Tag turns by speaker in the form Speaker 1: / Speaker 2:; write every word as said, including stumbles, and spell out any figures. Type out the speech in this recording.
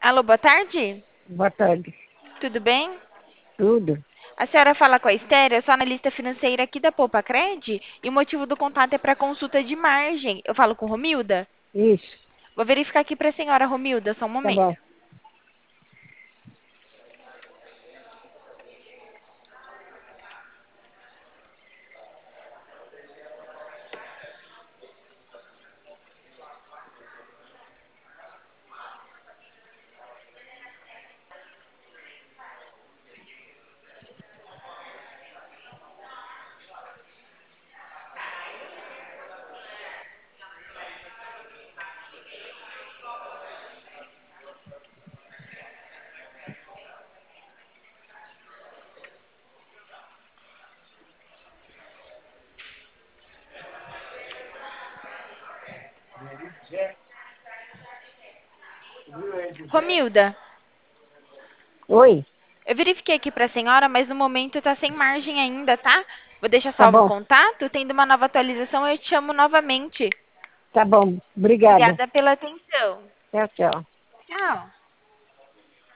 Speaker 1: Alô, boa tarde.
Speaker 2: Boa tarde.
Speaker 1: Tudo bem?
Speaker 2: Tudo?
Speaker 1: A senhora fala com a Esther, eu sou analista financeira aqui da Poupa Cred e o motivo do contato é para consulta de margem. Eu falo com Romilda?
Speaker 2: Isso.
Speaker 1: Vou verificar aqui para a senhora, Romilda, só um
Speaker 2: Tá
Speaker 1: momento.
Speaker 2: bom.
Speaker 1: Romilda,
Speaker 2: Oi?
Speaker 1: eu verifiquei aqui para a senhora, mas no momento está sem margem ainda, tá? Vou deixar
Speaker 2: Tá
Speaker 1: salvo o
Speaker 2: bom.
Speaker 1: contato. Tendo uma nova atualização, eu te chamo novamente.
Speaker 2: Tá bom. Obrigada.
Speaker 1: Obrigada pela atenção.
Speaker 2: Tchau, tchau.
Speaker 1: Tchau.